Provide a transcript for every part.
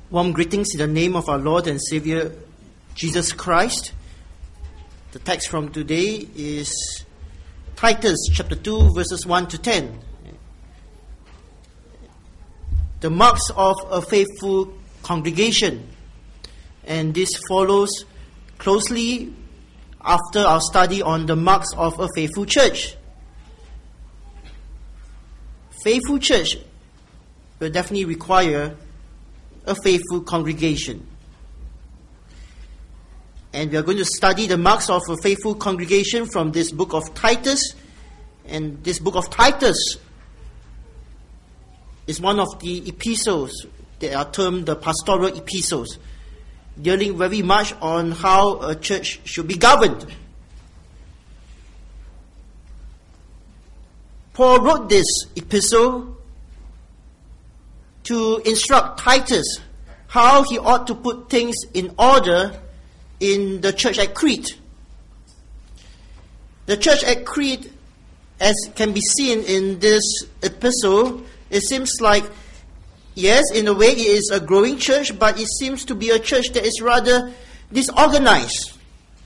Warm greetings in the name of our Lord and Savior, Jesus Christ. The text from today is Titus chapter 2, verses 1 to 10. The marks of a faithful congregation. And this follows closely after our study on the marks of a faithful church. Faithful church will definitely require a faithful congregation. And we are going to study the marks of a faithful congregation from this book of Titus. And this book of Titus is one of the epistles that are termed the pastoral epistles, dealing very much on how a church should be governed. Paul wrote this epistle to instruct Titus how he ought to put things in order in the church at Crete. The church at Crete, as can be seen in this epistle, it seems like, yes, in a way it is a growing church, but it seems to be a church that is rather disorganized.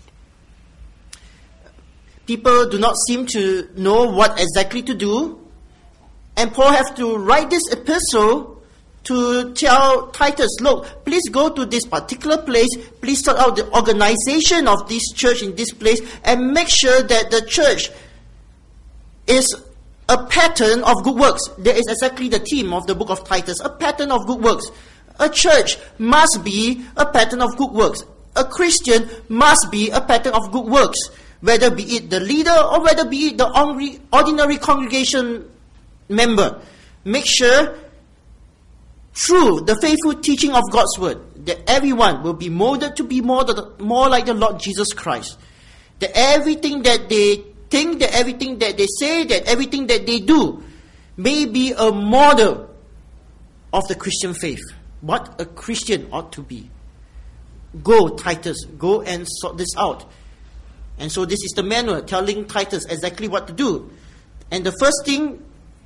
People do not seem to know what exactly to do, and Paul has to write this epistle to tell Titus, look, please go to this particular place, please sort out the organization of this church in this place, and make sure that the church is a pattern of good works. That is exactly the theme of the book of Titus, a pattern of good works. A church must be a pattern of good works. A Christian must be a pattern of good works, whether be it the leader or whether be it the ordinary congregation member. Make sure, through the faithful teaching of God's word, that everyone will be molded to be more like the Lord Jesus Christ. That everything that they think, that everything that they say, that everything that they do may be a model of the Christian faith. What a Christian ought to be. Go, Titus, go and sort this out. And so this is the manual telling Titus exactly what to do. And the first thing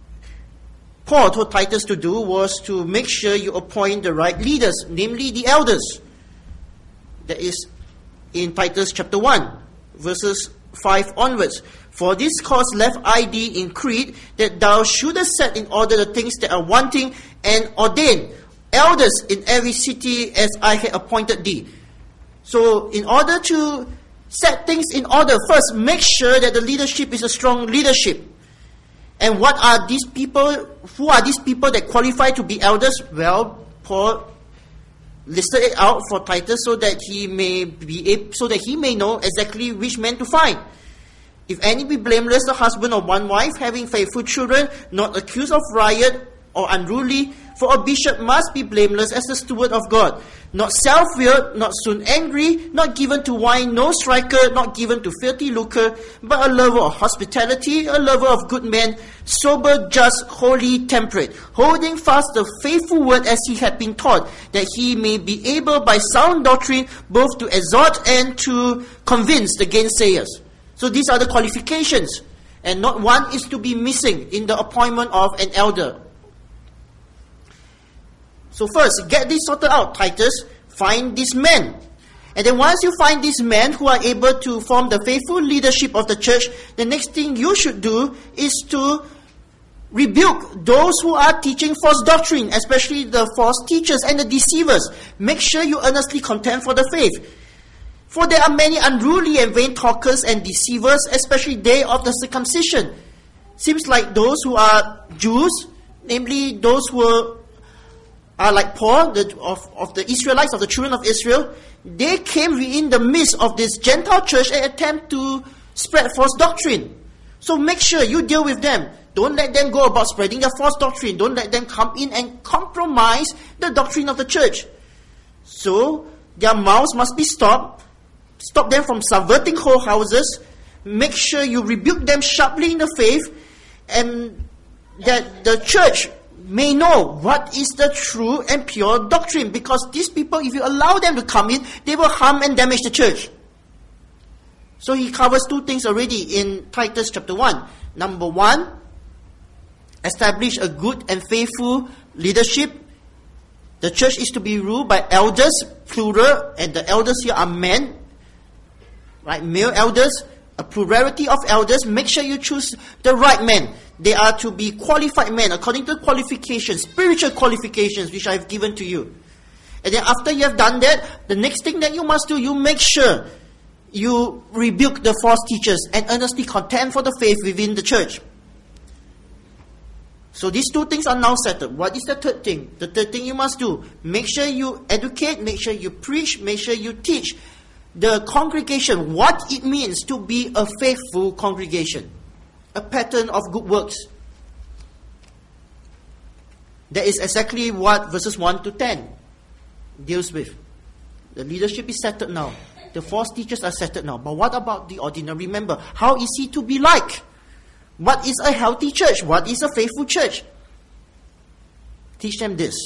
Paul told Titus to do was to make sure you appoint the right leaders, namely the elders. That is in Titus chapter 1, verses 5 onwards. For this cause left I thee in Crete, that thou shouldest set in order the things that are wanting, and ordain elders in every city as I had appointed thee. So in order to set things in order, first make sure that the leadership is a strong leadership. And what are these people? Who are these people that qualify to be elders? Well, Paul listed it out for Titus so that he may know exactly which men to find. If any be blameless, the husband of one wife, having faithful children, not accused of riot or unruly, for a bishop must be blameless as the steward of God, not self-willed, not soon angry, not given to wine, no striker, not given to filthy lucre, but a lover of hospitality, a lover of good men, sober, just, holy, temperate, holding fast the faithful word as he had been taught, that he may be able by sound doctrine both to exhort and to convince the gainsayers. So these are the qualifications, and not one is to be missing in the appointment of an elder. So first, get this sorted out, Titus. Find these men. And then once you find these men who are able to form the faithful leadership of the church, the next thing you should do is to rebuke those who are teaching false doctrine, especially the false teachers and the deceivers. Make sure you earnestly contend for the faith. For there are many unruly and vain talkers and deceivers, especially they of the circumcision. Seems like those who are Jews, namely those who are like Paul, of the Israelites, of the children of Israel, they came in the midst of this Gentile church and attempt to spread false doctrine. So make sure you deal with them. Don't let them go about spreading their false doctrine. Don't let them come in and compromise the doctrine of the church. So their mouths must be stopped. Stop them from subverting whole houses. Make sure you rebuke them sharply in the faith, and that the church may know what is the true and pure doctrine. Because these people, if you allow them to come in, they will harm and damage the church. So he covers two things already in Titus chapter 1. Number 1, establish a good and faithful leadership The church is to be ruled by elders, plural, and the elders here are men, right? Male elders, a plurality of elders. Make sure you choose the right men. They are to be qualified men according to qualifications, spiritual qualifications, which I have given to you. And then after you have done that, the next thing that you must do, you make sure you rebuke the false teachers and earnestly contend for the faith within the church. So these two things are now settled. What is the third thing? The third thing you must do, make sure you educate, make sure you preach, make sure you teach the congregation what it means to be a faithful congregation, a pattern of good works. That is exactly what verses 1 to 10 deals with. The leadership is settled now. The false teachers are settled now. But what about the ordinary member? How is he to be like? What is a healthy church? What is a faithful church? Teach them this.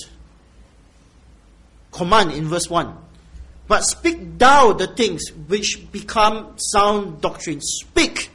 Command in verse 1. But speak thou the things which become sound doctrine. Speak.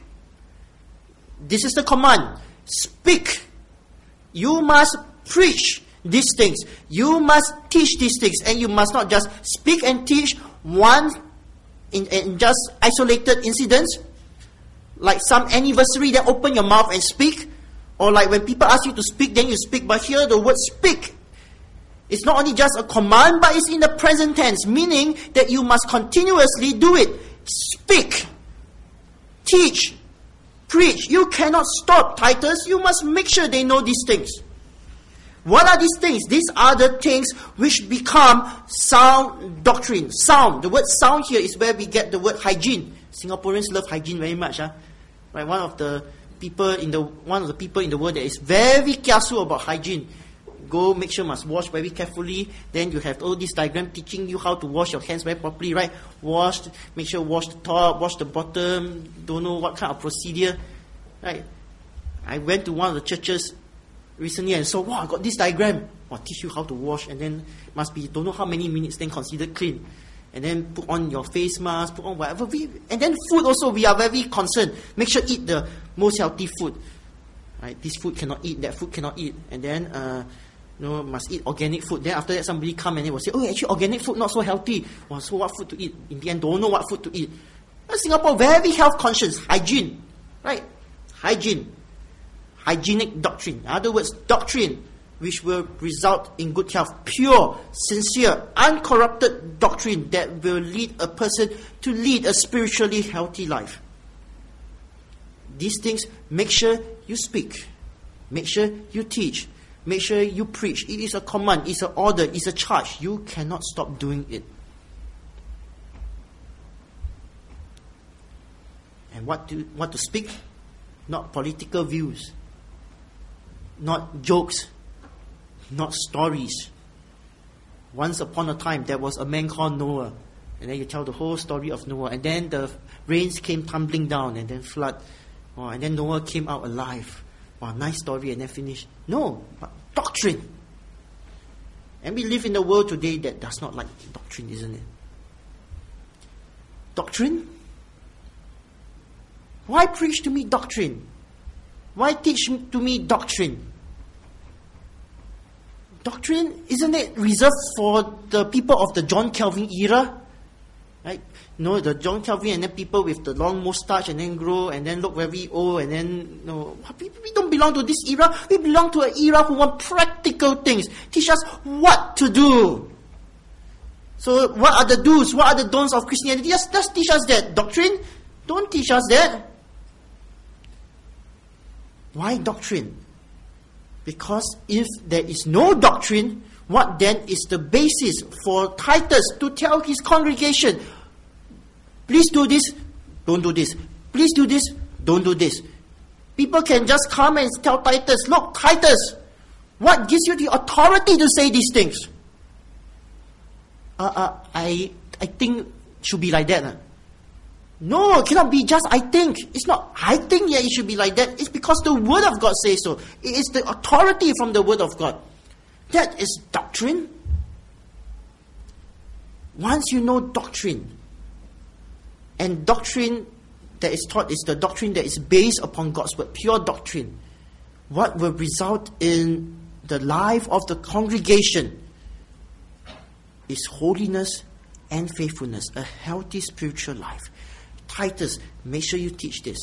This is the command. Speak. You must preach these things. You must teach these things. And you must not just speak and teach one in just isolated incidents. Like some anniversary, then open your mouth and speak. Or like when people ask you to speak, then you speak. But here the word speak, it's not only just a command, but it's in the present tense, meaning that you must continuously do it. Speak, teach, preach. You cannot stop, Titus. You must make sure they know these things. What are these things? These are the things which become sound doctrine. Sound. The word sound here is where we get the word hygiene. Singaporeans love hygiene very much. Right? One of the people in the world that is very kiasu about hygiene. Go, make sure must wash very carefully. Then you have all this diagram teaching you how to wash your hands very properly, right? Wash, make sure wash the top, wash the bottom. Don't know what kind of procedure, right? I went to one of the churches recently and saw, wow, I got this diagram. Wow, teach you how to wash, and then must be don't know how many minutes then considered clean. And then put on your face mask, put on whatever. And then food also, we are very concerned. Make sure eat the most healthy food. Right? This food cannot eat, that food cannot eat. And then, must eat organic food. Then after that, somebody come and they will say, oh, actually organic food not so healthy. Well, so what food to eat? In the end, don't know what food to eat. But Singapore, very health conscious. Hygiene. Right? Hygiene. Hygienic doctrine. In other words, doctrine which will result in good health. Pure, sincere, uncorrupted doctrine that will lead a person to lead a spiritually healthy life. These things, make sure you speak. Make sure you teach. Make sure you preach. It is a command, it's an order, it's a charge. You cannot stop doing it. And what to speak? Not political views. Not jokes. Not stories. Once upon a time, there was a man called Noah. And then you tell the whole story of Noah. And then the rains came tumbling down and then flood. Oh, and then Noah came out alive. Wow, nice story, and then finish. No, but doctrine. And we live in a world today that does not like doctrine, isn't it? Doctrine? Why preach to me doctrine? Why teach to me doctrine? Doctrine, isn't it reserved for the people of the John Calvin era? Right? The John Calvin and then people with the long mustache and then grow and then look very old and then, we don't belong to this era. We belong to an era who want practical things. Teach us what to do. So what are the do's? What are the don'ts of Christianity? Just teach us that. Doctrine? Don't teach us that. Why doctrine? Because if there is no doctrine, what then is the basis for Titus to tell his congregation, please do this, don't do this. Please do this, don't do this. People can just come and tell Titus, look, Titus, what gives you the authority to say these things? I think it should be like that. No, it cannot be just I think. It's not I think it should be like that. It's because the Word of God says so. It is the authority from the Word of God. That is doctrine. Once you know doctrine, and doctrine that is taught is the doctrine that is based upon God's Word, pure doctrine, what will result in the life of the congregation is holiness and faithfulness, a healthy spiritual life. Titus, make sure you teach this.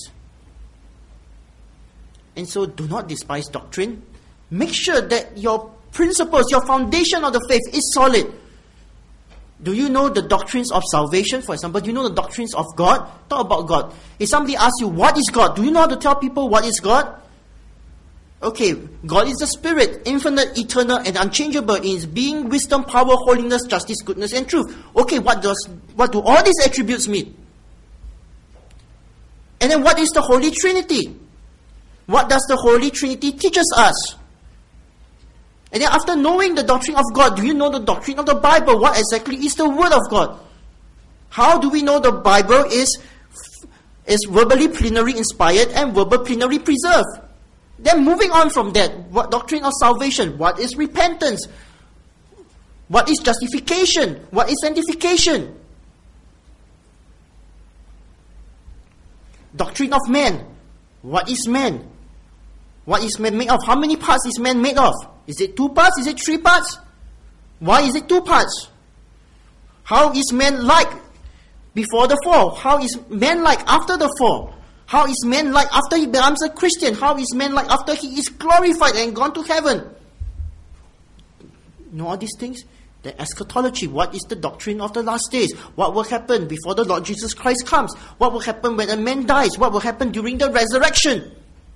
And so do not despise doctrine. Make sure that your principles, your foundation of the faith is solid. Do you know the doctrines of salvation? For example, do you know the doctrines of God? Talk about God. If somebody asks you, what is God? Do you know how to tell people what is God? Okay, God is the Spirit, infinite, eternal, and unchangeable in His being, wisdom, power, holiness, justice, goodness, and truth. Okay, what do all these attributes mean? And then what is the Holy Trinity? What does the Holy Trinity teaches us? And then after knowing the doctrine of God, do you know the doctrine of the Bible? What exactly is the Word of God? How do we know the Bible is verbally plenary inspired and verbal plenary preserved? Then moving on from that, what doctrine of salvation? What is repentance? What is justification? What is sanctification? Doctrine of man. What is man? What is man made of? How many parts is man made of? Is it 2 parts? Is it 3 parts? Why is it 2 parts? How is man like before the fall? How is man like after the fall? How is man like after he becomes a Christian? How is man like after he is glorified and gone to heaven? You know all these things? The eschatology. What is the doctrine of the last days? What will happen before the Lord Jesus Christ comes? What will happen when a man dies? What will happen during the resurrection?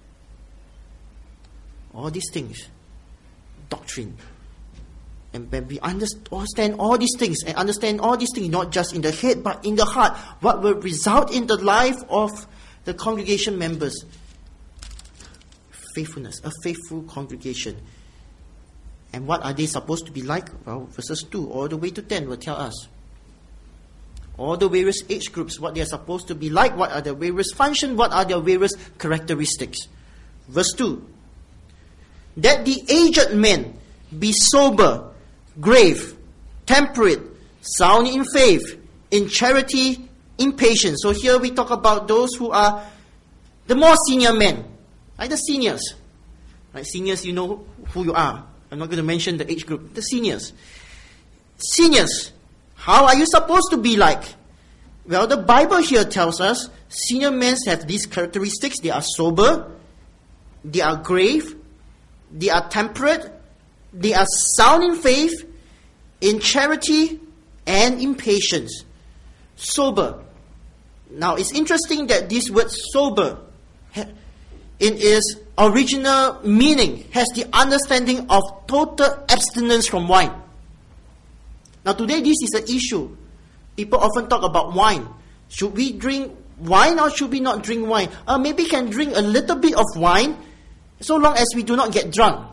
All these things. Doctrine. And when we understand all these things, and understand all these things not just in the head but in the heart, what will result in the life of the congregation members? Faithfulness, a faithful congregation. And what are they supposed to be like? Well, verses 2 all the way to 10 will tell us. All the various age groups, what they are supposed to be like, what are their various functions, what are their various characteristics. Verse 2. That the aged men be sober, grave, temperate, sound in faith, in charity, in patience. So here we talk about those who are the more senior men, like the seniors. Like seniors, you know who you are. I'm not going to mention the age group. The seniors. Seniors, how are you supposed to be like? Well, the Bible here tells us senior men have these characteristics. They are sober, they are grave, they are temperate, they are sound in faith, in charity, and in patience. Sober. Now, it's interesting that this word sober, in its original meaning, has the understanding of total abstinence from wine. Now, today this is an issue. People often talk about wine. Should we drink wine or should we not drink wine? Maybe can drink a little bit of wine, so long as we do not get drunk.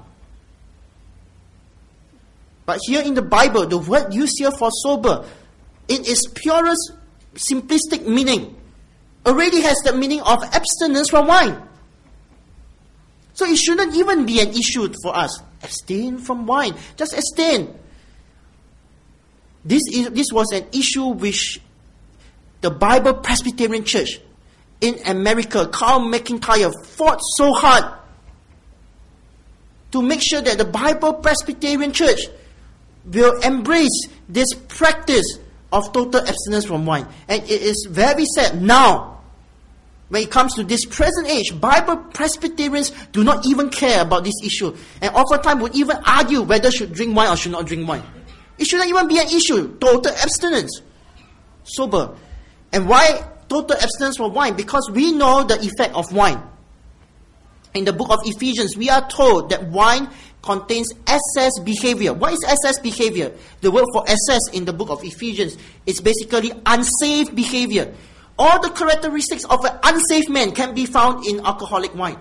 But here in the Bible, the word used here for sober, in its purest, simplistic meaning, already has the meaning of abstinence from wine. So it shouldn't even be an issue for us. Abstain from wine. Just abstain. This was an issue which the Bible Presbyterian Church in America, Carl McIntyre, fought so hard to make sure that the Bible Presbyterian Church will embrace this practice of total abstinence from wine. And it is very sad now, when it comes to this present age, Bible Presbyterians do not even care about this issue. And oftentimes would even argue whether should drink wine or should not drink wine. It shouldn't even be an issue. Total abstinence. Sober. And why total abstinence from wine? Because we know the effect of wine. In the book of Ephesians, we are told that wine contains excess behavior. What is excess behavior? The word for excess in the book of Ephesians is basically unsafe behavior. All the characteristics of an unsafe man can be found in alcoholic wine.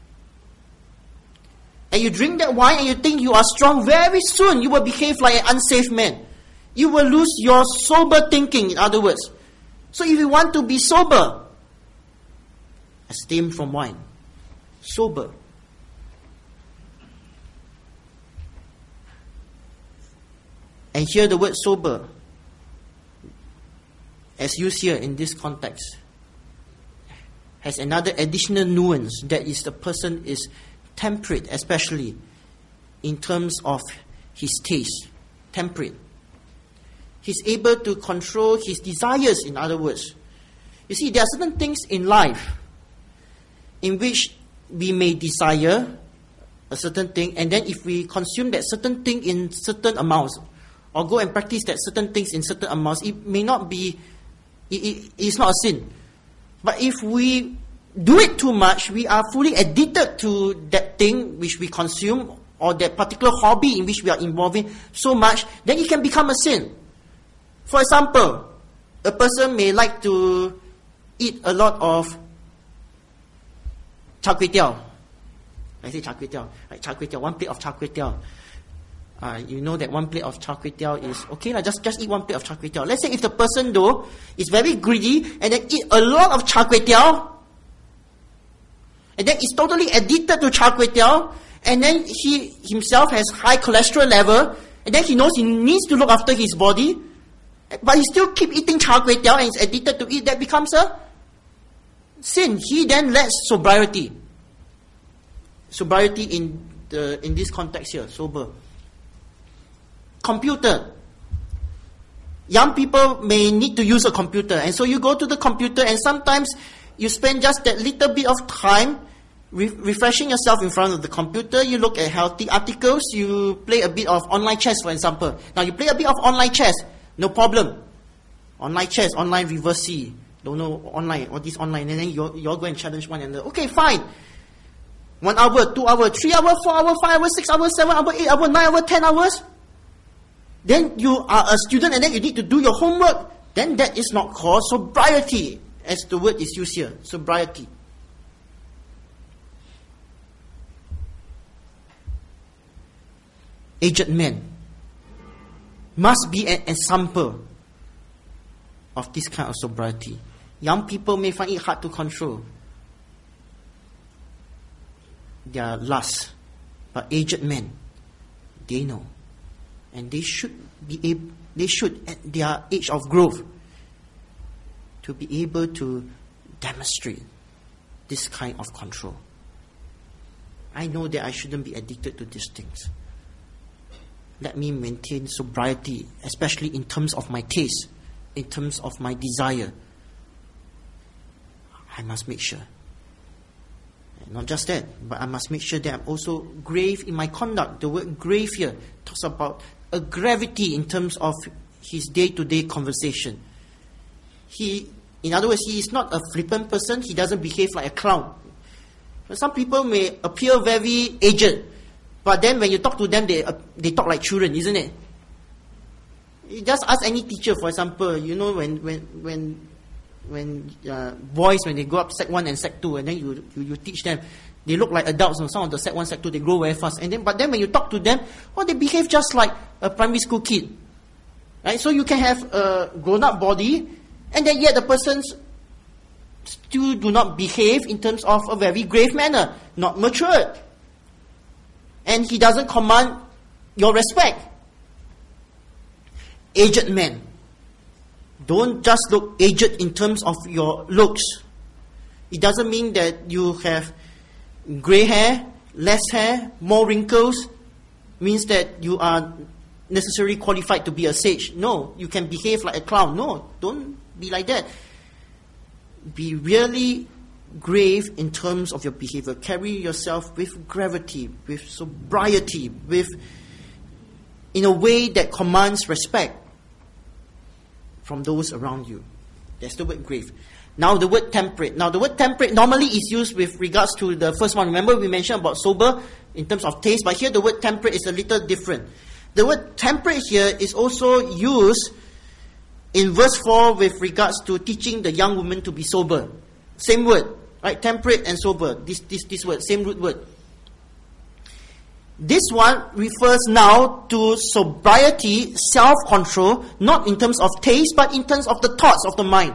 And you drink that wine and you think you are strong, very soon you will behave like an unsafe man. You will lose your sober thinking, in other words. So if you want to be sober, abstain from wine. Sober. And here the word sober, as used here in this context, has another additional nuance, that is the person is temperate, especially in terms of his taste. Temperate. He's able to control his desires, in other words. You see, there are certain things in life in which we may desire a certain thing, and then if we consume that certain thing in certain amounts, or go and practice that certain things in certain amounts, it may not be, it's not a sin. But if we do it too much, we are fully addicted to that thing which we consume, or that particular hobby in which we are involving so much, then it can become a sin. For example, a person may like to eat a lot of char kway teow. I say char kway teow, right? Char kway teow, one plate of char kway teow. You know that one plate of char kway teow is okay, just eat one plate of char kway teow. Let's say if the person though is very greedy and then eat a lot of char kway teow, and then is totally addicted to char kway teow, and then he himself has high cholesterol level, and then he knows he needs to look after his body, but he still keep eating char kway teow and is addicted to it, that becomes a sin. He then lacks sobriety. Sobriety in this context here, sober. Computer. Young people may need to use a computer, and so you go to the computer, and sometimes you spend just that little bit of time refreshing yourself in front of the computer. You look at healthy articles, you play a bit of online chess, for example. Now you play a bit of online chess, no problem. Online chess, online reverse C, don't know online, all this online, and then you all go and challenge one another. Okay, fine. 1 hour, 2 hours, 3 hours, 4 hours, 5 hours, 6 hours, 7 hours, 8 hours, 9 hours, 10 hours. Then you are a student and then you need to do your homework. Then that is not called sobriety, as the word is used here. Sobriety. Aged men must be an example of this kind of sobriety. Young people may find it hard to control their lust, but aged men, they know, and they should at their age of growth to be able to demonstrate this kind of control. I know that I shouldn't be addicted to these things. Let me maintain sobriety, especially in terms of my taste, in terms of my desire. I must make sure. Not just that, but I must make sure that I'm also grave in my conduct. The word grave here talks about a gravity in terms of his day-to-day conversation. In other words, he is not a flippant person. He doesn't behave like a clown. Some people may appear very aged, but then when you talk to them, they talk like children, isn't it? You just ask any teacher, for example, you know, when boys, when they go up Sec 1 and Sec 2, and then you teach them, they look like adults. Some of the Sec 1, Sec 2, they grow very fast. But then when you talk to them, they behave just like a primary school kid. Right? So you can have a grown-up body, and then yet the person still do not behave in terms of a very grave manner, not matured. And he doesn't command your respect. Aged men. Don't just look aged in terms of your looks. It doesn't mean that you have grey hair, less hair, more wrinkles, means that you are necessarily qualified to be a sage. No, you can behave like a clown. No, don't be like that. Be really grave in terms of your behavior. Carry yourself with gravity, with sobriety, in a way that commands respect from those around you. That's the word grave. Now the word temperate. Now the word temperate normally is used with regards to the first one. Remember we mentioned about sober in terms of taste, but here the word temperate is a little different. The word temperate here is also used in verse 4 with regards to teaching the young woman to be sober. Same word, right? Temperate and sober. This word, same root word. This one refers now to sobriety, self-control, not in terms of taste, but in terms of the thoughts of the mind.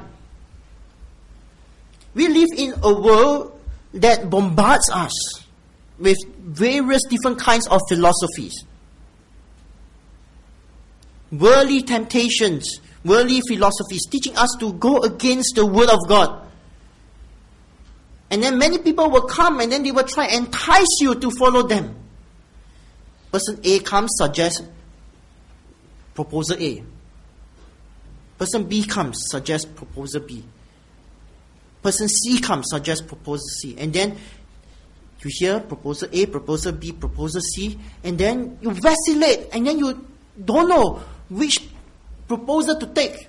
We live in a world that bombards us with various different kinds of philosophies. Worldly temptations, worldly philosophies, teaching us to go against the Word of God. And then many people will come and then they will try and entice you to follow them. Person A comes, suggests proposal A. Person B comes, suggests proposal B. Person C comes, suggests proposal C. And then you hear proposal A, proposal B, proposal C, and then you vacillate, and then you don't know which proposal to take.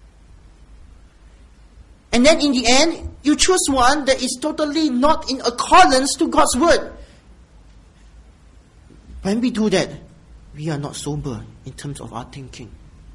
And then in the end, you choose one that is totally not in accordance to God's word. When we do that, we are not sober in terms of our thinking.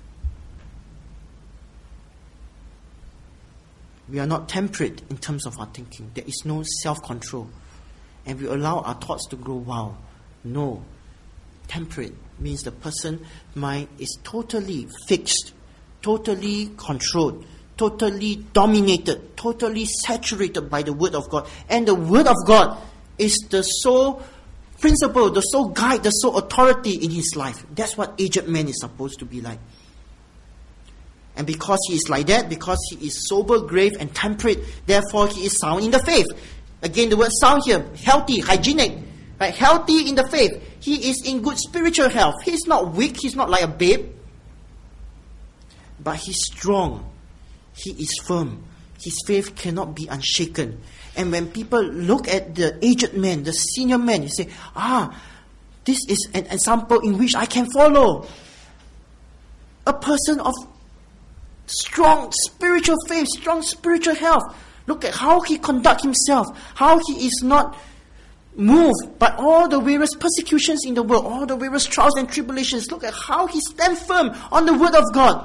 We are not temperate in terms of our thinking. There is no self-control. And we allow our thoughts to grow wild. No. Temperate means the person's mind is totally fixed, totally controlled, totally dominated, totally saturated by the Word of God. And the Word of God is the sole principle, the sole guide, the sole authority in his life. That's what aged man is supposed to be like. And because he is like that, because he is sober, grave, and temperate, therefore he is sound in the faith. Again, the word sound here, healthy, hygienic, right? Healthy in the faith. He is in good spiritual health. He's not weak. He's not like a babe. But he's strong. He is firm. His faith cannot be unshaken. And when people look at the aged man, the senior man, you say, this is an example in which I can follow. A person of strong spiritual faith, strong spiritual health. Look at how he conducts himself, how he is not moved by all the various persecutions in the world, all the various trials and tribulations. Look at how he stands firm on the word of God.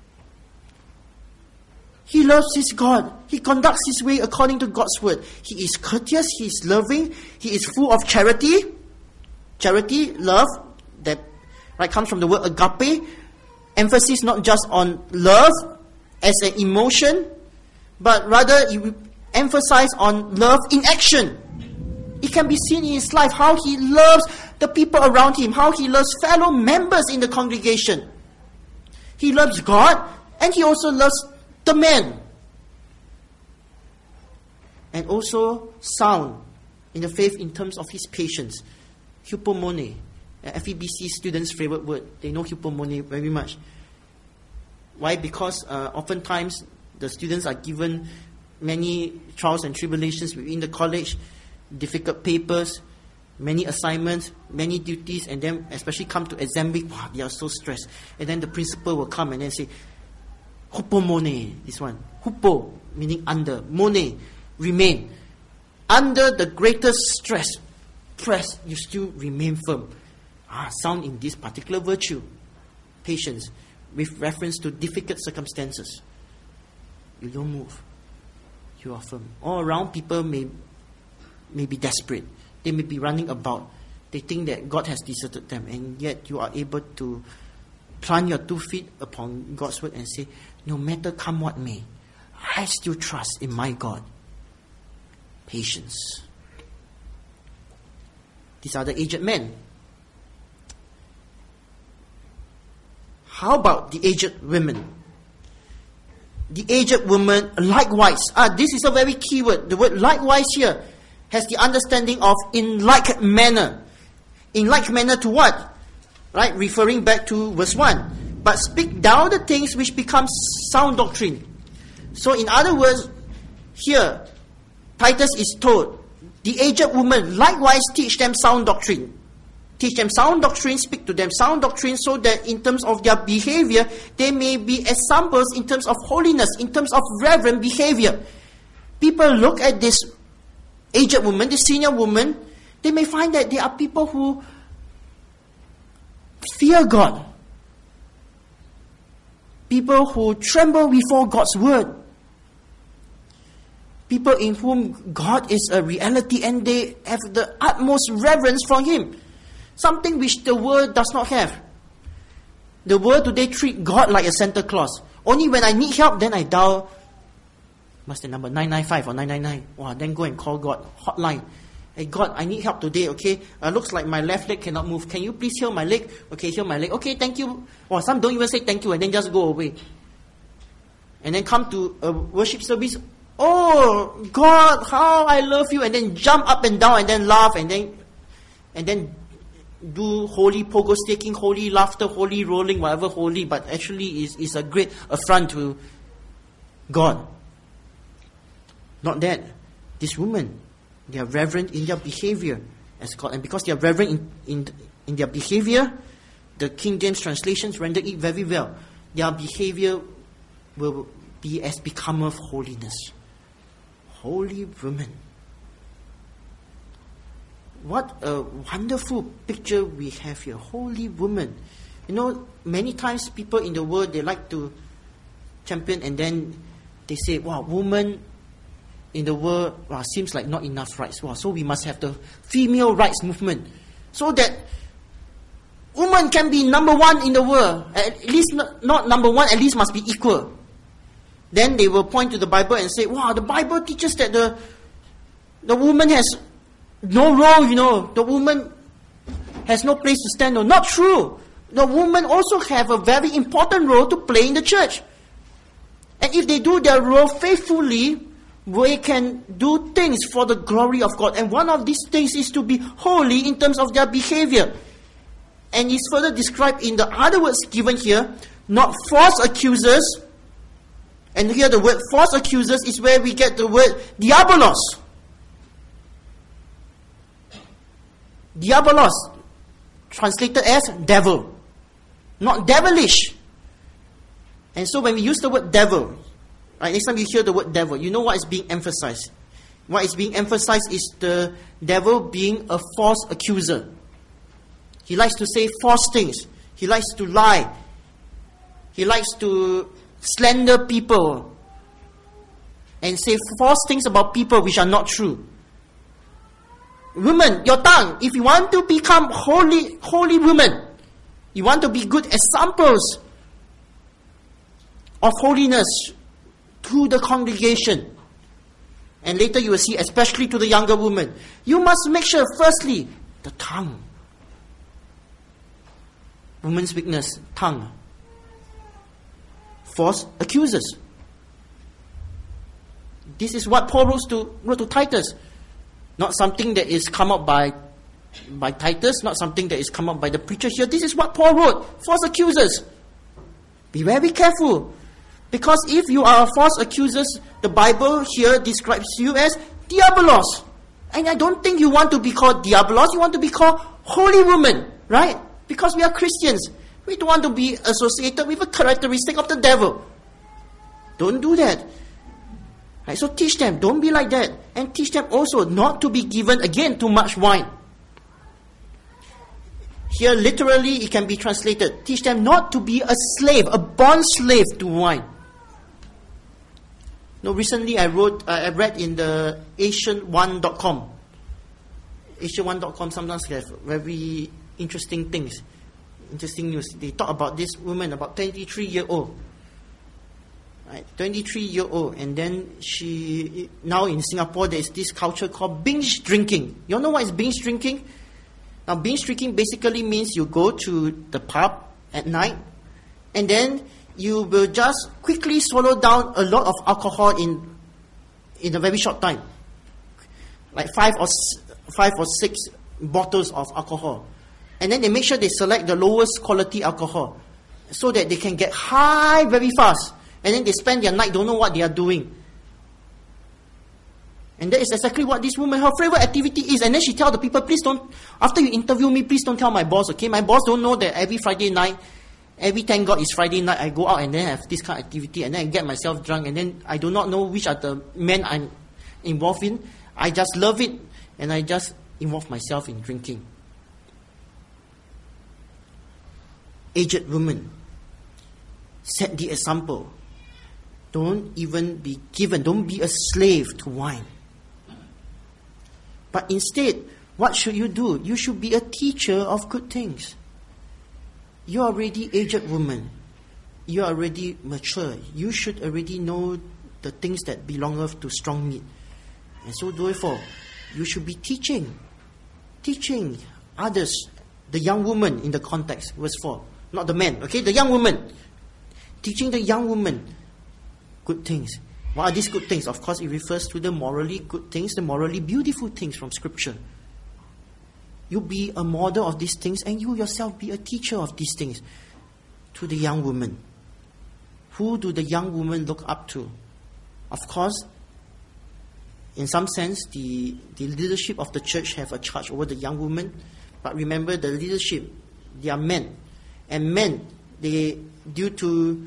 He loves his God. He conducts his way according to God's word. He is courteous, he is loving, he is full of charity. Charity, love, that comes from the word agape. Emphasis not just on love as an emotion, but rather you emphasize on love in action. It can be seen in his life how he loves the people around him, how he loves fellow members in the congregation. He loves God and he also loves the man. And also sound in the faith in terms of his patience. Hypomone. FEBC students' favorite word. They know hypomone very much. Why? Because oftentimes the students are given many trials and tribulations within the college, difficult papers, many assignments, many duties, and then especially come to exam week, they are so stressed. And then the principal will come and then say, hypomone, this one. Hupo, meaning under. Mone, remain. Under the greatest stress, press, you still remain firm. Sound in this particular virtue, patience, with reference to difficult circumstances. You don't move. You are firm. All around, people may be desperate. They may be running about. They think that God has deserted them, and yet you are able to plant your 2 feet upon God's word and say, no matter come what may, I still trust in my God. Patience. These are the aged men. How about the aged women? The aged woman, likewise. This is a very key word. The word likewise here has the understanding of in like manner. In like manner to what? Right? Referring back to verse 1. But speak thou the things which become sound doctrine. So in other words, here, Titus is told, the aged woman likewise teach them sound doctrine. Teach them sound doctrine, speak to them sound doctrine, so that in terms of their behavior, they may be examples in terms of holiness, in terms of reverent behavior. People look at this aged woman, this senior woman, they may find that there are people who fear God. People who tremble before God's word. People in whom God is a reality and they have the utmost reverence for Him. Something which the world does not have. The world today treat God like a Santa Claus. Only when I need help, then I dial, what's the number, 995 or 999. Then go and call God, hotline. Hey God, I need help today, okay? Looks like my left leg cannot move. Can you please heal my leg? Okay, heal my leg. Okay, thank you. Some don't even say thank you and then just go away. And then come to a worship service. Oh, God, how I love you. And then jump up and down and then laugh and then do holy pogo staking, holy laughter, holy rolling, whatever holy, but actually is a great affront to God. Not that. These women, they are reverent in their behavior as God. And because they are reverent in their behavior, the King James translations render it very well. Their behavior will be as becometh holiness. Holy women. What a wonderful picture we have here. Holy woman. You know, many times people in the world, they like to champion and then they say, wow, women in the world, wow, seems like not enough rights. Wow, so we must have the female rights movement. So that women can be number one in the world. At least not number one, at least must be equal. Then they will point to the Bible and say, wow, the Bible teaches that the woman has no role, you know. The woman has no place to stand on. Not true. The women also have a very important role to play in the church. And if they do their role faithfully, they can do things for the glory of God. And one of these things is to be holy in terms of their behavior. And it's further described in the other words given here, not false accusers. And here the word false accusers is where we get the word diabolos. Diabolos, translated as devil. Not devilish. And so when we use the word devil, right, next time you hear the word devil, you know what is being emphasized. What is being emphasized is the devil being a false accuser. He likes to say false things. He likes to lie. He likes to slander people and say false things about people which are not true. Women, your tongue, if you want to become holy women, you want to be good examples of holiness to the congregation, and later you will see, especially to the younger women, you must make sure, firstly, the tongue. Woman's weakness, tongue. False accusers. This is what Paul wrote to Titus. Not something that is come up by Titus, not something that is come up by the preacher here. This is what Paul wrote. False accusers. Be very careful. Because if you are a false accuser, the Bible here describes you as diabolos. And I don't think you want to be called diabolos. You want to be called holy woman, right? Because we are Christians. We don't want to be associated with a characteristic of the devil. Don't do that. Right, so teach them, don't be like that. And teach them also not to be given, again, too much wine. Here, literally, it can be translated. Teach them not to be a slave, a bond slave to wine. No, recently I read in the Asian1.com. Asian1.com sometimes have very interesting things, interesting news. They talk about this woman, about 23-year-old. Right, 23-year-old, and then she, now in Singapore, there is this culture called binge drinking. You all know what is binge drinking? Now, binge drinking basically means you go to the pub at night, and then you will just quickly swallow down a lot of alcohol in a very short time. Like 5 or 6 bottles of alcohol. And then they make sure they select the lowest quality alcohol so that they can get high very fast. And then they spend their night, don't know what they are doing. And that is exactly what this woman, her favorite activity is. And then she tell the people, please don't, after you interview me, please don't tell my boss, okay? My boss don't know that every Friday night, every thank God it's Friday night, I go out and then have this kind of activity, and then I get myself drunk, and then I do not know which are the men I'm involved in. I just love it, and I just involve myself in drinking. Aged women, set the example. Don't even be given, don't be a slave to wine. But instead, what should you do? You should be a teacher of good things. You are already aged woman. You are already mature. You should already know the things that belongeth to strong meat. And so therefore, you should be teaching others, the young woman in the context, verse 4. Not the men, okay? The young woman. Teaching the young woman good things. What are these good things? Of course, it refers to the morally good things, the morally beautiful things from Scripture. You be a model of these things, and you yourself be a teacher of these things to the young woman. Who do the young women look up to? Of course, in some sense, the leadership of the church have a charge over the young women. But remember, the leadership, they are men. And men, they due to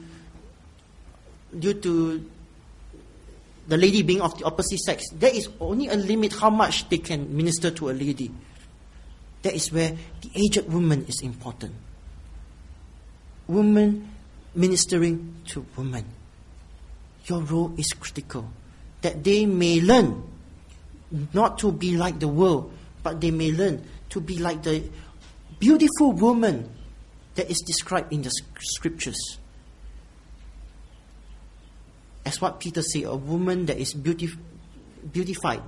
the lady being of the opposite sex, there is only a limit how much they can minister to a lady. That is where the aged woman is important. Women ministering to women. Your role is critical. That they may learn not to be like the world, but they may learn to be like the beautiful woman that is described in the scriptures. As what Peter said, a woman that is beautified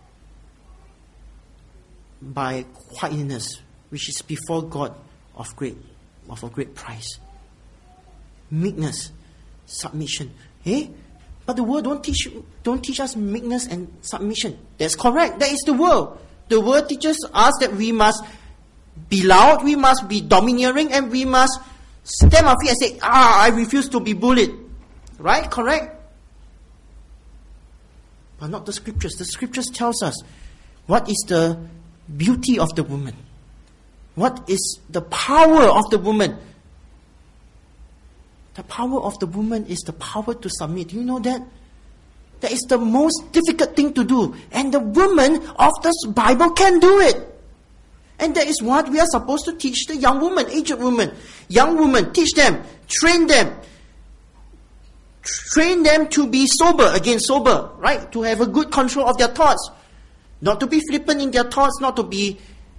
by quietness, which is before God of a great price. Meekness, submission. But the world don't teach us meekness and submission. That's correct. That is the world. The world teaches us that we must be loud, we must be domineering, and we must stamp our feet and say, I refuse to be bullied. Right? Correct? But not the scriptures. The scriptures tells us what is the beauty of the woman. What is the power of the woman? The power of the woman is the power to submit. Do you know that? That is the most difficult thing to do. And the woman of this Bible can do it. And that is what we are supposed to teach the young woman, aged woman. Young women, teach them, train them. Train them to be sober, right? To have a good control of their thoughts. Not to be flippant in their thoughts, not to be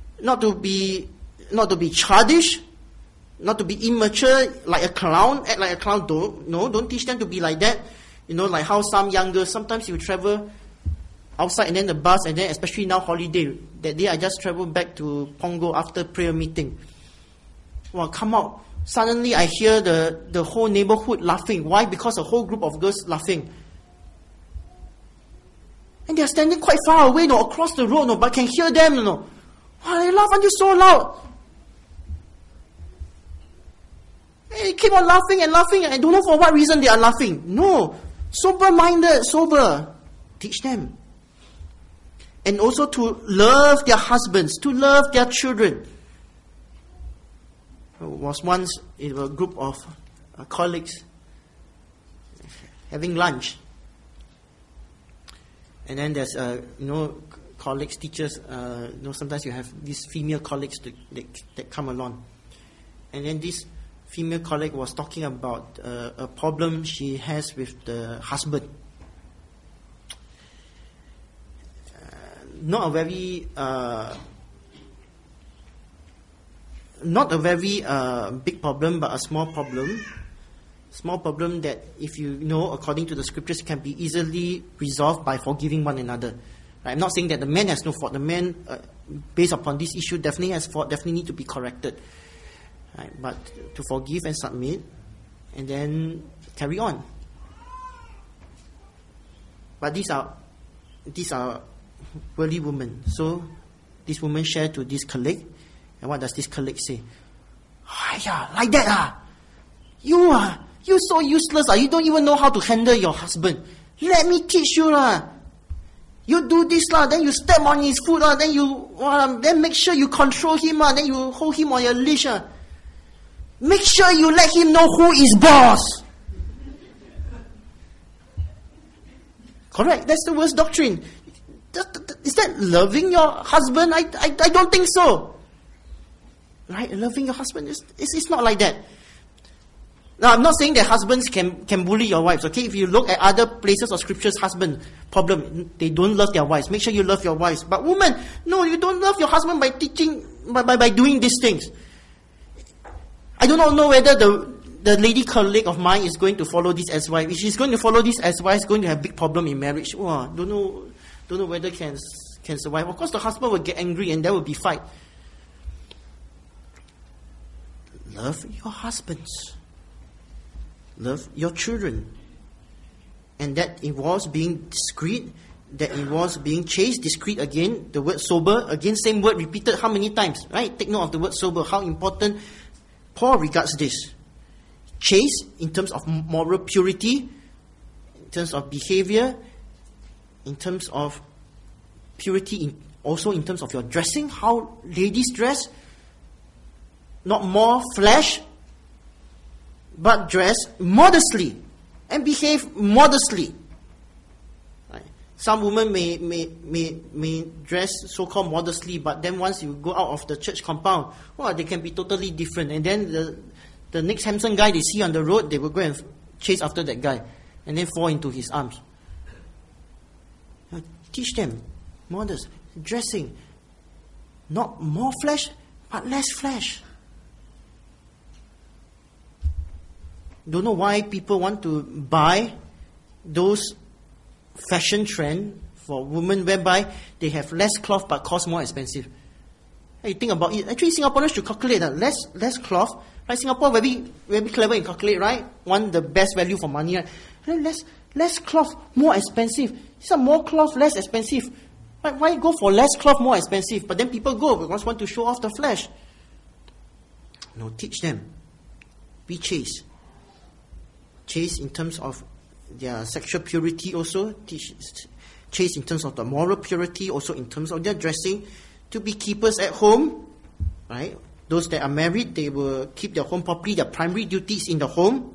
childish, not to be immature like a clown, act like a clown. Don't teach them to be like that. Like how some young girls, sometimes you travel outside and then the bus, and then especially now holiday. That day I just traveled back to Pongo after prayer meeting. Well, come out. Suddenly I hear the whole neighborhood laughing. Why? Because a whole group of girls laughing. And they are standing quite far away, across the road, but I can hear them, they laugh until so loud. They keep on laughing and laughing, and I don't know for what reason they are laughing. No. Sober-minded, sober. Teach them. And also to love their husbands, to love their children. I was once in a group of colleagues having lunch. And then there's, colleagues, teachers, sometimes you have these female colleagues that come along. And then this female colleague was talking about a problem she has with the husband. Not a very big problem, but a small problem. Small problem that, if you know, according to the scriptures, can be easily resolved by forgiving one another. Right? I'm not saying that the man has no fault. The man, based upon this issue, definitely has fault, definitely need to be corrected. Right? But to forgive and submit, and then carry on. But these are worldly women. So this woman shared to this colleague, and what does this colleague say? Like that you so useless you don't even know how to handle your husband. Let me teach you You do this then you step on his foot then then make sure you control him then you hold him on your leash Make sure you let him know who is boss. Correct. That's the worst doctrine. Is that loving your husband? I don't think so. Right? Loving your husband it's not like that. Now, I'm not saying that husbands can bully your wives, okay? If you look at other places of scriptures, husband, problem, they don't love their wives. Make sure you love your wives. But women, no, you don't love your husband by teaching, by doing these things. I do not know whether the lady colleague of mine is going to follow this as wife. If she's going to follow this as wife, she's going to have big problem in marriage. Don't know whether can survive. Of course, the husband will get angry and there will be fight. Love your husbands. Love your children. And that involves being discreet, that involves being chaste, discreet again, the word sober, again same word repeated how many times, right? Take note of the word sober, how important Paul regards this. Chaste in terms of moral purity, in terms of behavior, in terms of purity, also in terms of your dressing, how ladies dress, not more flesh, but dress modestly and behave modestly. Right? Some women may dress so-called modestly, but then once you go out of the church compound, they can be totally different. And then the next handsome guy they see on the road, they will go and chase after that guy and then fall into his arms. Teach them modest dressing, not more flesh, but less flesh. Don't know why people want to buy those fashion trend for women whereby they have less cloth but cost more expensive. You think about it. Actually, Singaporeans should calculate that less cloth. Right? Singapore very very clever in calculate, right? Want the best value for money, right? Less cloth, more expensive. These are more cloth, less expensive. Right? Why go for less cloth, more expensive? But then people go because want to show off the flesh. No, teach them. Be chaste. Chaste in terms of their sexual purity also. Teach chaste in terms of the moral purity, also in terms of their dressing. To be keepers at home, right? Those that are married, they will keep their home properly. Their primary duties in the home.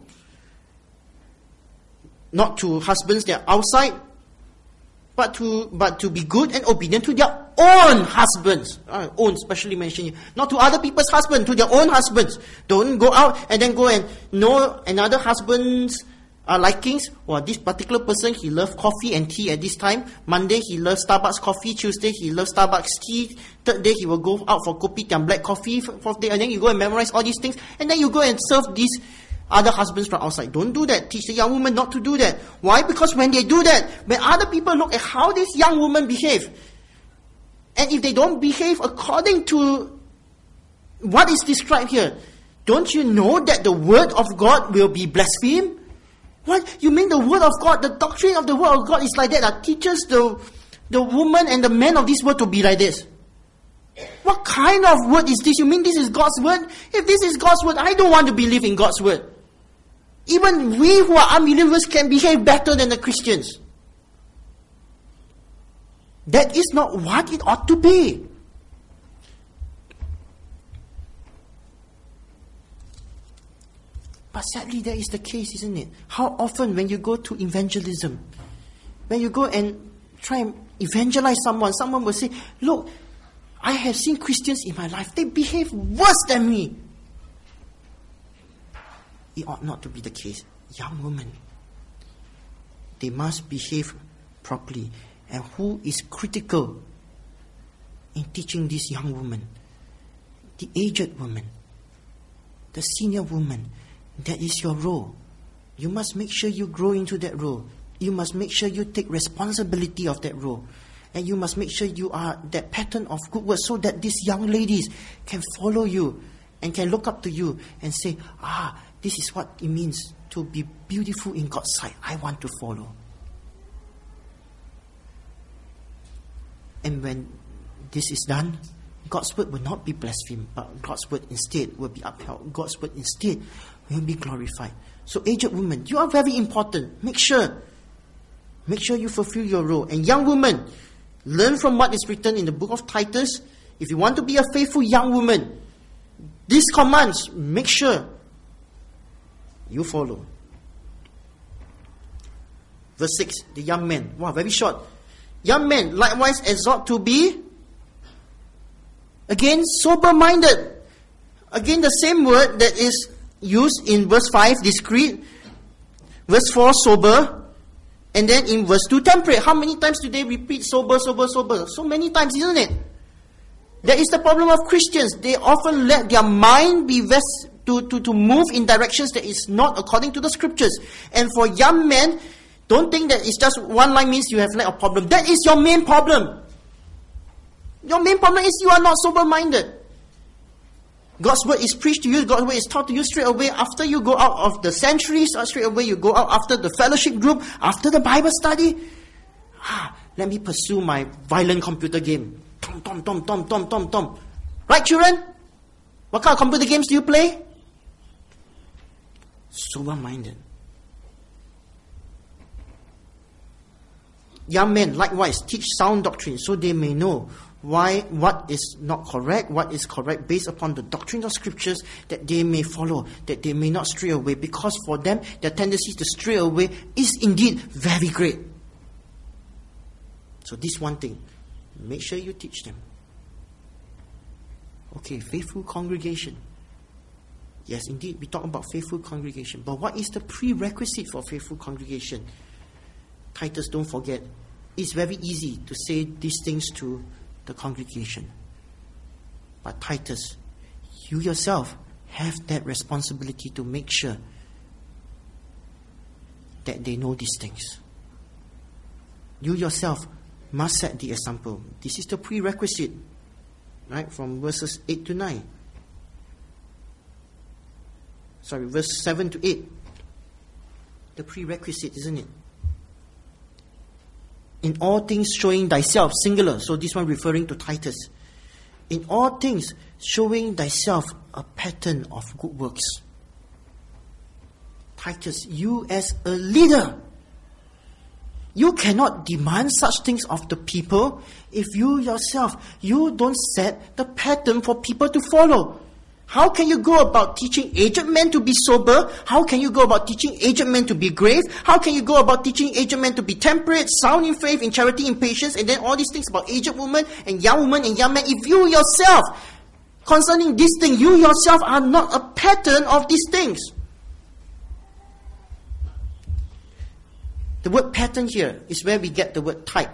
Not to husbands that are outside, but to be good and obedient to their own husbands. Own, specially mentioned here. Not to other people's husbands, to their own husbands. Don't go out and then go and know another husband's likings. This particular person, he loves coffee and tea at this time. Monday, he loves Starbucks coffee. Tuesday, he loves Starbucks tea. Third day, he will go out for kopitiam black coffee. Fourth day, and then you go and memorize all these things. And then you go and serve these other husbands from outside. Don't do that. Teach the young woman not to do that. Why? Because when they do that, when other people look at how this young woman behave, and if they don't behave according to what is described here, don't you know that the word of God will be blasphemed? What? You mean the word of God, the doctrine of the word of God is like that? That teaches the woman and the man of this world to be like this? What kind of word is this? You mean this is God's word? If this is God's word, I don't want to believe in God's word. Even we who are unbelievers can behave better than the Christians. That is not what it ought to be. But sadly, that is the case, isn't it? How often when you go to evangelism, when you go and try and evangelize someone will say, look, I have seen Christians in my life, they behave worse than me. It ought not to be the case. Young women, they must behave properly. And who is critical in teaching this young woman? The aged woman, the senior woman. That is your role. You must make sure you grow into that role. You must make sure you take responsibility of that role. And you must make sure you are that pattern of good works so that these young ladies can follow you and can look up to you and say, this is what it means to be beautiful in God's sight. I want to follow. And when this is done, God's word will not be blasphemed, but God's word instead will be upheld. God's word instead will be glorified. So aged women, you are very important. Make sure you fulfill your role. And young women, learn from what is written in the book of Titus. If you want to be a faithful young woman, these commands, make sure you follow. Verse 6, the young men. Very short. Young men, likewise exhort to be, again, sober-minded. Again, the same word that is used in verse 5, discreet. Verse 4, sober. And then in verse 2, temperate. How many times do they repeat sober, sober, sober? So many times, isn't it? That is the problem of Christians. They often let their mind be to move in directions that is not according to the scriptures. And for young men, don't think that it's just one line means you have lack of problem. That is your main problem. Your main problem is you are not sober-minded. God's word is preached to you, God's word is taught to you straight away after you go out of the sanctuaries, straight away you go out after the fellowship group, after the Bible study. Let me pursue my violent computer game. Tom, tom, tom, tom, tom, tom, tom. Right, children? What kind of computer games do you play? Sober-minded. Young men, likewise, teach sound doctrine so they may know what is not correct, what is correct based upon the doctrine of scriptures, that they may follow, that they may not stray away, because for them, their tendency to stray away is indeed very great. So this one thing, make sure you teach them. Okay, faithful congregation. Yes, indeed, we talk about faithful congregation. But what is the prerequisite for faithful congregation? Titus, don't forget, it's very easy to say these things to the congregation. But Titus, you yourself have that responsibility to make sure that they know these things. You yourself must set the example. This is the prerequisite, right? From verses 8 to 9. Verse 7 to 8. The prerequisite, isn't it? In all things showing thyself, singular, so this one referring to Titus. In all things showing thyself a pattern of good works. Titus, you as a leader, you cannot demand such things of the people if you yourself, you don't set the pattern for people to follow. How can you go about teaching aged men to be sober? How can you go about teaching aged men to be grave? How can you go about teaching aged men to be temperate, sound in faith, in charity, in patience, and then all these things about aged women and young men, if you yourself, concerning this thing, you yourself are not a pattern of these things? The word pattern here is where we get the word type.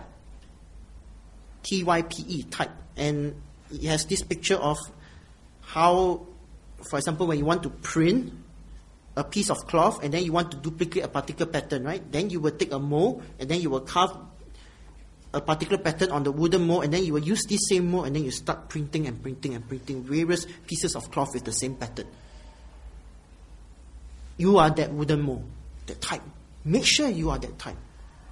T-Y-P-E, type. And it has this picture of how, for example, when you want to print a piece of cloth and then you want to duplicate a particular pattern, right? Then you will take a mold and then you will carve a particular pattern on the wooden mold, and then you will use this same mold and then you start printing various pieces of cloth with the same pattern. You are that wooden mold, that type. Make sure you are that type.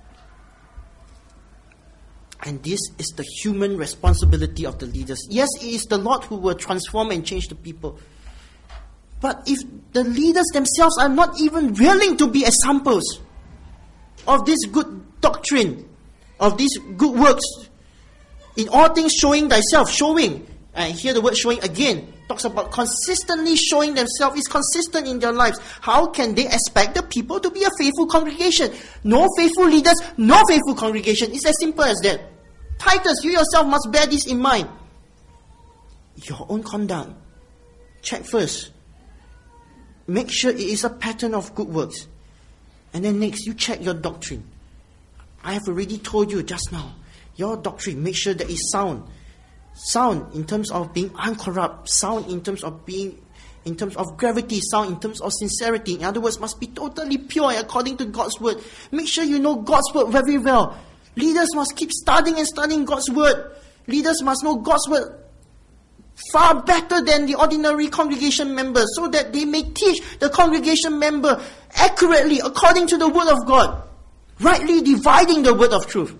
And this is the human responsibility of the leaders. Yes, it is the Lord who will transform and change the people. But if the leaders themselves are not even willing to be examples of this good doctrine, of these good works, in all things showing thyself, showing, and here the word showing again, talks about consistently showing themselves, is consistent in their lives. How can they expect the people to be a faithful congregation? No faithful leaders, no faithful congregation. It's as simple as that. Titus, you yourself must bear this in mind. Your own conduct. Check first. Make sure it is a pattern of good works. And then next, you check your doctrine. I have already told you just now. Your doctrine, make sure that it's sound. Sound in terms of being uncorrupt. Sound in terms of gravity. Sound in terms of sincerity. In other words, must be totally pure according to God's word. Make sure you know God's word very well. Leaders must keep studying and studying God's word. Leaders must know God's word far better than the ordinary congregation members, so that they may teach the congregation member accurately according to the word of God, rightly dividing the word of truth.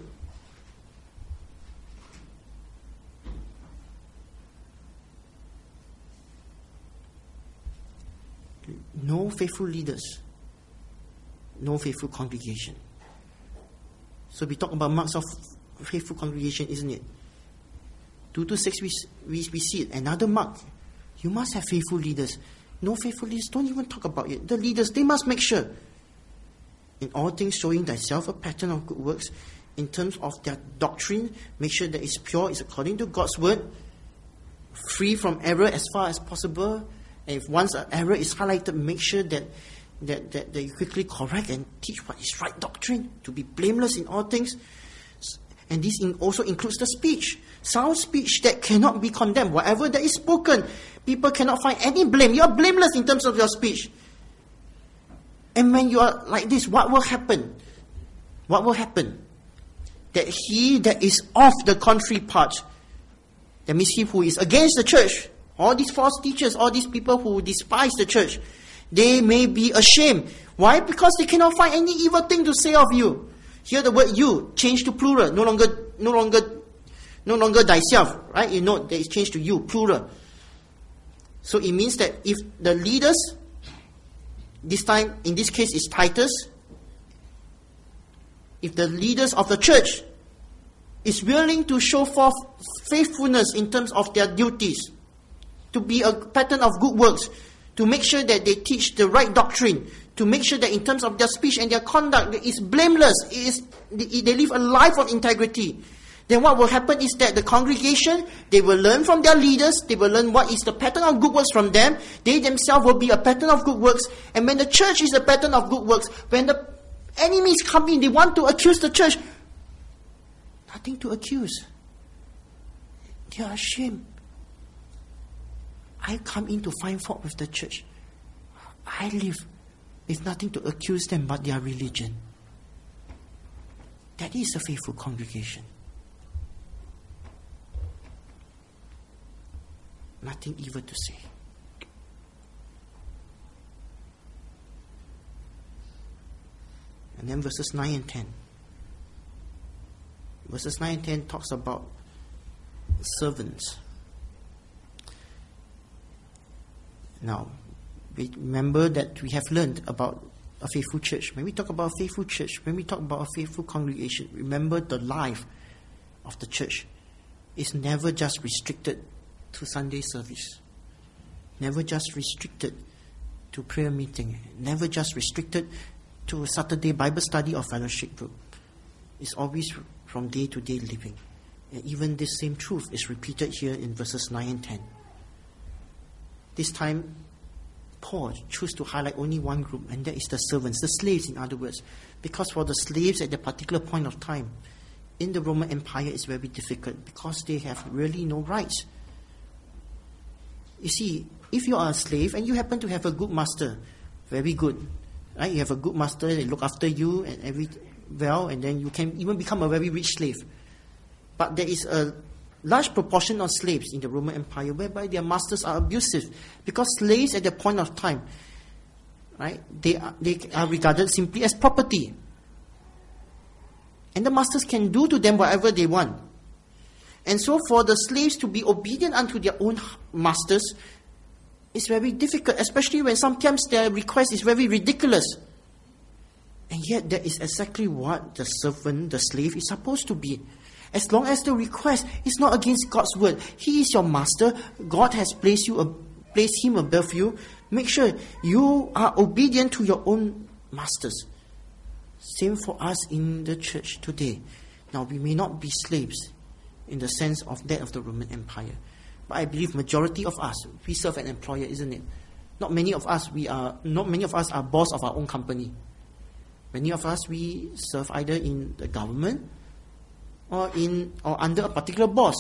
No faithful leaders, no faithful congregation. So we talk about marks of faithful congregation, isn't it? 2 to 6 we see it. Another mark. You must have faithful leaders. No faithful leaders, don't even talk about it. The leaders, they must make sure. In all things showing thyself a pattern of good works. In terms of their doctrine, make sure that it's pure, it's according to God's word. Free from error as far as possible. And if once an error is highlighted, make sure that you quickly correct and teach what is right doctrine, to be blameless in all things. And this also includes the speech. Sound speech that cannot be condemned. Whatever that is spoken, people cannot find any blame. You are blameless in terms of your speech. And when you are like this, what will happen? What will happen? That he that is of the contrary part, that means he who is against the church, all these false teachers, all these people who despise the church, they may be ashamed. Why? Because they cannot find any evil thing to say of you. Here the word you changed to plural, no longer thyself, right? You know that it's changed to you, plural. So it means that if the leaders, this time, in this case, is Titus, if the leaders of the church is willing to show forth faithfulness in terms of their duties, to be a pattern of good works, to make sure that they teach the right doctrine, to make sure that in terms of their speech and their conduct it is blameless, they live a life of integrity, then what will happen is that the congregation, they will learn from their leaders, they will learn what is the pattern of good works from them, they themselves will be a pattern of good works, and when the church is a pattern of good works, when the enemies come in, they want to accuse the church, nothing to accuse. They are ashamed. I come in to find fault with the church. I live with nothing to accuse them but their religion. That is a faithful congregation. Nothing evil to say. And then verses 9 and 10. Verses 9 and 10 talks about servants. Now, remember that we have learned about a faithful church. When we talk about a faithful church, when we talk about a faithful congregation, remember the life of the church is never just restricted to Sunday service. Never just restricted to prayer meeting. Never just restricted to a Saturday Bible study or fellowship group. It's always from day to day living. And even this same truth is repeated here in verses 9 and 10. This time, Paul chose to highlight only one group, and that is the servants, the slaves in other words. Because for the slaves at the particular point of time, in the Roman Empire it's very difficult because they have really no rights. You see, if you are a slave and you happen to have a good master, very good, right? You have a good master, they look after you and and then you can even become a very rich slave. But there is a large proportion of slaves in the Roman Empire whereby their masters are abusive, because slaves at the point of time, right, they are regarded simply as property, and the masters can do to them whatever they want. And so for the slaves to be obedient unto their own masters is very difficult, especially when sometimes their request is very ridiculous. And yet that is exactly what the servant, the slave, is supposed to be. As long as the request is not against God's word. He is your master. God has placed him above you. Make sure you are obedient to your own masters. Same for us in the church today. Now, we may not be slaves in the sense of that of the Roman Empire, but I believe majority of us, we serve an employer, isn't it? Not many of us are boss of our own company. Many of us, we serve either in the government or under a particular boss.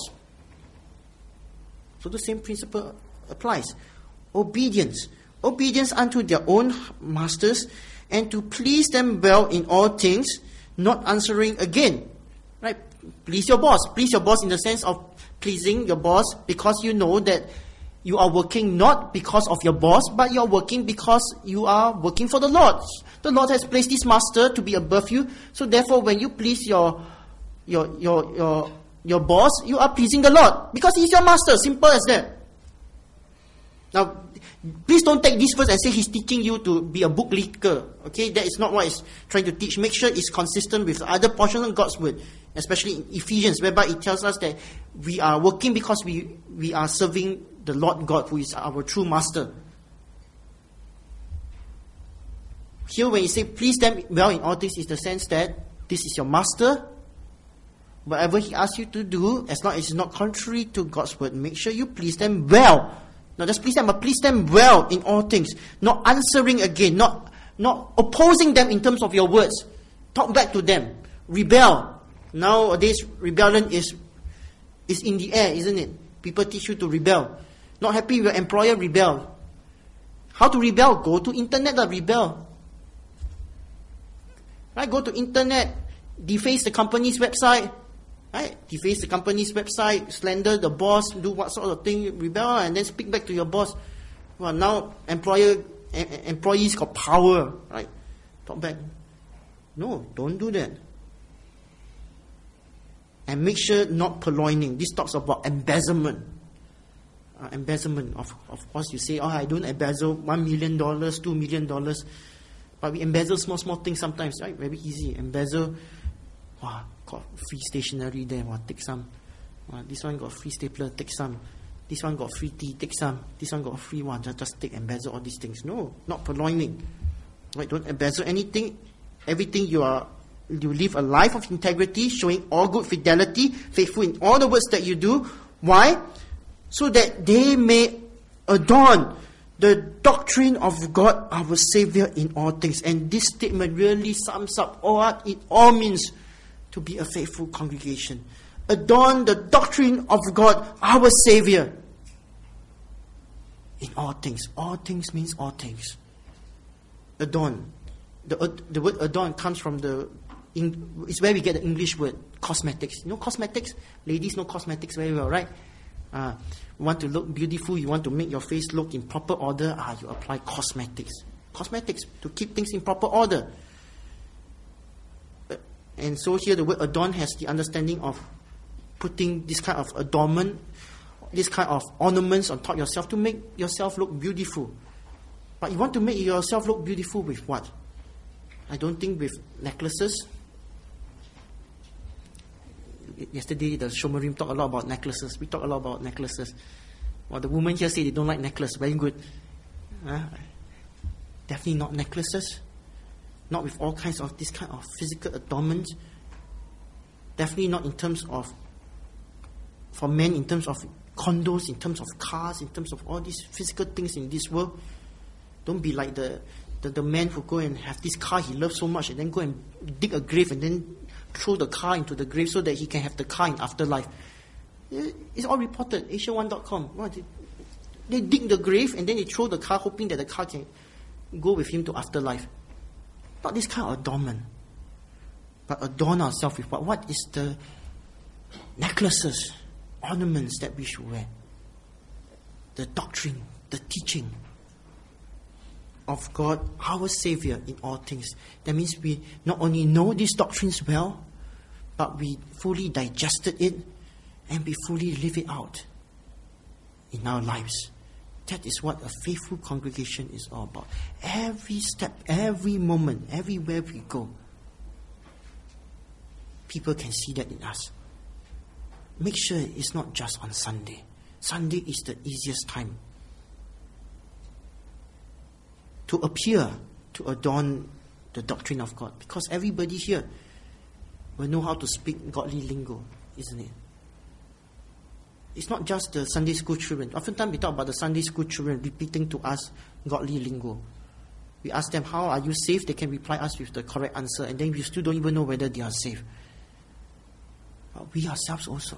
So the same principle applies. Obedience unto their own masters, and to please them well in all things, not answering again. Right? Please your boss in the sense of pleasing your boss because you know that you are working not because of your boss, but you are working because you are working for the Lord. The Lord has placed this master to be above you, so therefore when you please your boss, you are pleasing the Lord because He is your master. Simple as that. Now, please don't take this verse and say He's teaching you to be a book leaker. Okay, that is not what He's trying to teach. Make sure it's consistent with the other portions of God's word, especially in Ephesians, whereby it tells us that we are working because we are serving the Lord God, who is our true master. Here when you say please them well in all things, is the sense that this is your master. Whatever he asks you to do, as long as it's not contrary to God's word, make sure you please them well. Not just please them, but please them well in all things. Not answering again, not opposing them in terms of your words. Talk back to them. Rebel. Nowadays, rebellion is in the air, isn't it? People teach you to rebel. Not happy with your employer, rebel. How to rebel? Go to internet and rebel. Right? Go to internet, deface the company's website. Right? Deface the company's website, slander the boss, do what sort of thing, rebel, and then speak back to your boss. Well, now employees got power, right? Talk back. No, don't do that. And make sure not purloining. This talks about embezzlement. Embezzlement. Of course, you say, I don't embezzle $1 million, $2 million. But we embezzle small things sometimes, right? Very easy. Embezzle. Got free stationery there. Take some. This one got free stapler. Take some. This one got free tea. Take some. This one got free one. Just take, embezzle all these things. No, not purloining. Right? Don't embezzle anything. Everything you live a life of integrity, showing all good fidelity, faithful in all the words that you do. Why? So that they may adorn the doctrine of God, our Savior, in all things. And this statement really sums up what it all means to be a faithful congregation. Adorn the doctrine of God, our Savior, in all things. All things means all things. Adorn. The word adorn comes from it's where we get the English word cosmetics. You know cosmetics? Ladies know cosmetics very well, right? You want to look beautiful, you want to make your face look in proper order, you apply cosmetics. Cosmetics, to keep things in proper order. And so here the word adorn has the understanding of putting this kind of adornment, this kind of ornaments on top of yourself to make yourself look beautiful. But you want to make yourself look beautiful with what? I don't think with necklaces. Yesterday, the Shomarim talked a lot about necklaces. We talk a lot about necklaces. Well, the women here say they don't like necklaces. Very good. Definitely not necklaces. Not with all kinds of this kind of physical adornment. Definitely not in terms of, for men, in terms of condos, in terms of cars, in terms of all these physical things in this world. Don't be like the man who go and have this car he loves so much and then go and dig a grave and then throw the car into the grave so that he can have the car in afterlife. It's all reported, Asia1.com. They dig the grave and then they throw the car hoping that the car can go with him to afterlife. Not this kind of adornment. But adorn ourselves with what? What is the necklaces, ornaments that we should wear? The doctrine, the teaching of God, our Savior, in all things. That means we not only know these doctrines well, but we fully digested it and we fully live it out in our lives. That is what a faithful congregation is all about. Every step, every moment, everywhere we go, people can see that in us. Make sure it's not just on Sunday. Sunday is the easiest time to appear, to adorn the doctrine of God. Because everybody here will know how to speak godly lingo, isn't it? It's not just the Sunday school children. Oftentimes we talk about the Sunday school children repeating to us godly lingo. We ask them, how are you saved? They can reply us with the correct answer, and then we still don't even know whether they are saved. But we ourselves also.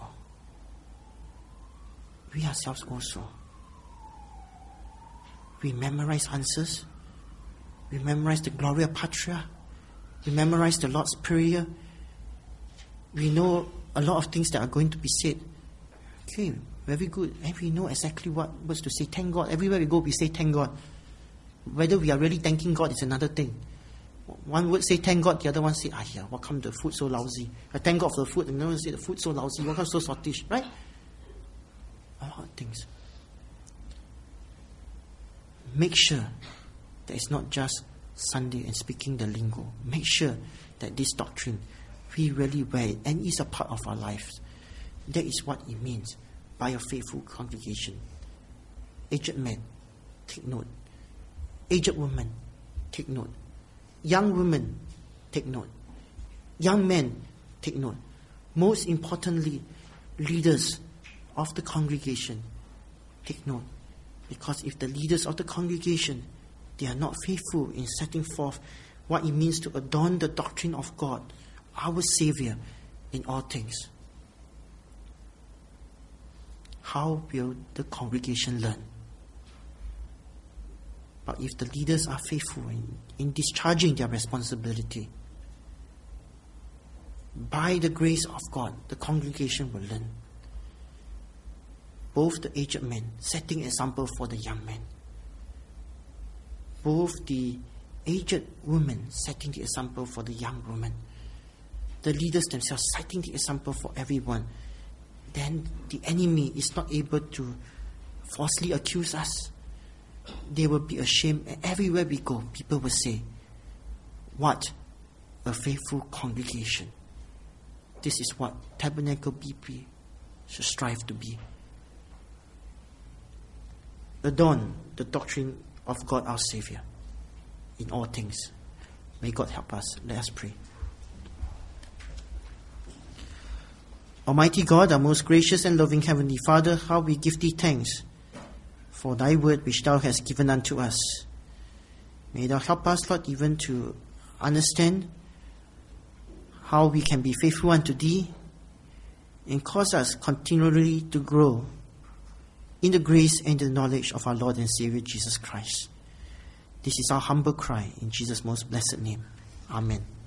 We memorize answers. We memorize the Gloria Patria. We memorize the Lord's Prayer. We know a lot of things that are going to be said. Okay, very good. And we know exactly what words to say. Thank God. Everywhere we go, we say thank God. Whether we are really thanking God is another thing. One word say thank God, the other one say, yeah, how come the food so lousy? I thank God for the food, and another one say the food so lousy, how come so saltish, right? A lot of things. Make sure that it's not just Sunday and speaking the lingo. Make sure that this doctrine, we really wear it and it's a part of our lives. That is what it means by a faithful congregation. Aged men, take note. Aged women, take note. Young women, take note. Young men, take note. Most importantly, leaders of the congregation, take note. Because if the leaders of the congregation, they are not faithful in setting forth what it means to adorn the doctrine of God, our Savior, in all things, how will the congregation learn? But if the leaders are faithful in discharging their responsibility, by the grace of God, the congregation will learn. Both the aged men setting example for the young men. Both the aged women setting the example for the young women. the leaders themselves citing the example for everyone, then the enemy is not able to falsely accuse us. They will be ashamed, and everywhere we go, people will say, what a faithful congregation. This is what Tabernacle BP should strive to be. Adorn the doctrine of God our Savior in all things. May God help us. Let us pray. Almighty God, our most gracious and loving Heavenly Father, how we give Thee thanks for Thy word which Thou hast given unto us. May Thou help us, Lord, even to understand how we can be faithful unto Thee, and cause us continually to grow in the grace and the knowledge of our Lord and Savior Jesus Christ. This is our humble cry in Jesus' most blessed name. Amen.